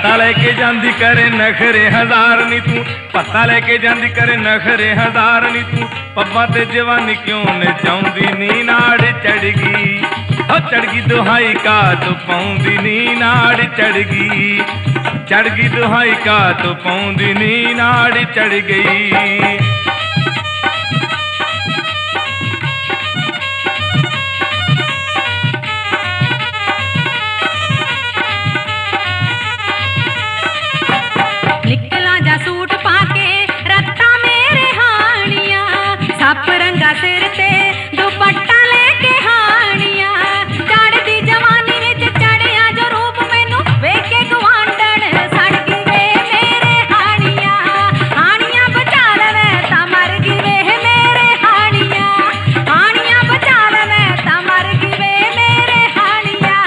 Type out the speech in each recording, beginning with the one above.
पत्ता लेके जांदी करे नखरे हजार नी तू, पत्ता लेके जांदी करे नखरे हजार नी तू, पब्बा ते जवानी क्यों ने चाउंदी नी नाड़ चढ़ गई, ओ चढ़ गई दुहाई का तू पाउंदी नी नाड़ चढ़ गई दुहाई का तू पाउंदी नी नाड़ चढ़ गई। सूट पाके रत्ता मेरे हानिया, सप रंगा सिर ते दुपट्टा लेके हानिया, चढ़दी जवानी विच चढ़िया जो रूप मैनू वेख के गवांढण सड़ गई वे मेरे हानिया, हानिया बचा लवे तां मर गई वे मेरे हानिया, हानिया बचा लवे तां मर गई वे मेरे हानिया।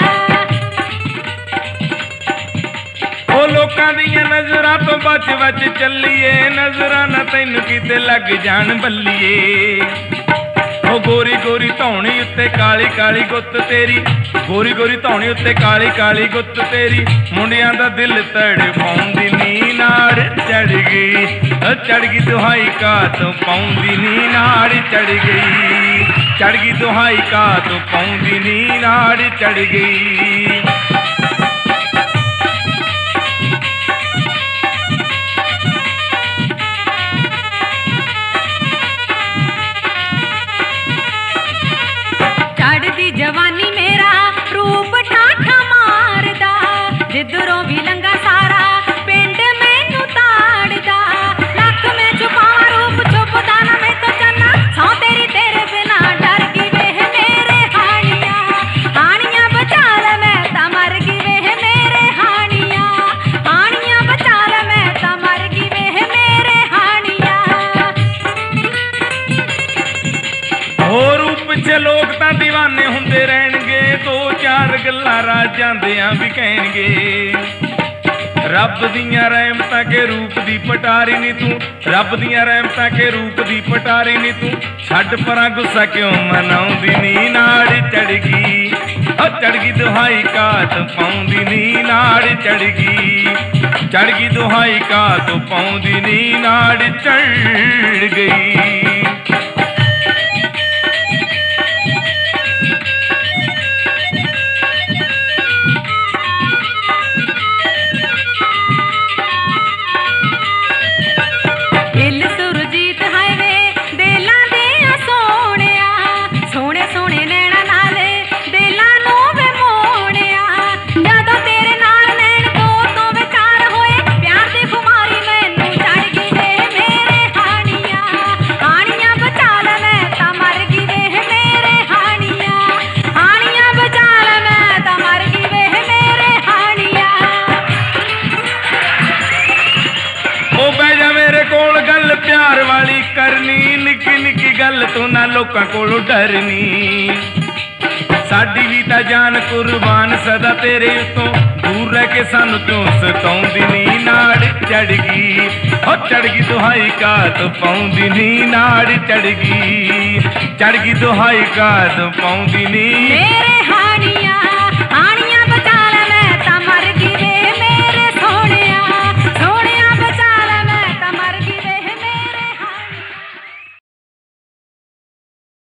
ओ लोकां दियां नज़रां तो बच बच चलिए, नजरा न तैनू किते लग जान बल्लिए, ओ गोरी गोरी धौनी उत्ते काली काली गुत्त तेरी, गोरी गोरी धौनी उत्ते काली काली गुत्त तेरी, मुंडियां दा दिल तड़पाउंदी नी नाड़ चढ़ गई दुहाई का तू पाउंदी नी नाड़ चढ़ गई दुहाई का तू पाउंदी नी नाड़ चढ़ गई। जवानी मेरा रूप ठाठा मारदा, जिधरों भी लंगा सारा पिंड मैनू ताड़दा, लख में छुपावा रूप छुपदा ना मैं तो चन्ना, सौ तेरी तेरे बिना डर गई वे मेरे हानिया, हानिया बचा ले मैं तां मर गई वे मेरे हानिया, हानिया बचा ले मैं तां मर गई वे मेरे हानिया। और पिछे लोग तां दीवाने हुंदे रहणगे, दो चार गल्लां राजां दियां भी कहणगे, रब दियां रहमतां के रूप दी पटारी नी तू, रब दियां रहमतां के रूप दी पटारी नी तू, छड्ड परां गुस्सा क्यों मनाउंदी नी नाड़ चढ़ गई दुहाई का तू पाउंदी नी नाड़ चढ़ गई दुहाई का तू पाउंदी नी नाड़ चढ़ गई। प्यार वाली करनी निक्की निक्की गल तू ना लोकां कोलों डरनी, साडी भी तां जान कुर्बान सदा तेरे उत्तों, दूर रह के सानू क्यों सताउंदी नी नाड़ चढ़ गई दुहाई का तू पाउंदी नी नाड़ चढ़ गई दुहाई का तू पाउंदी नी।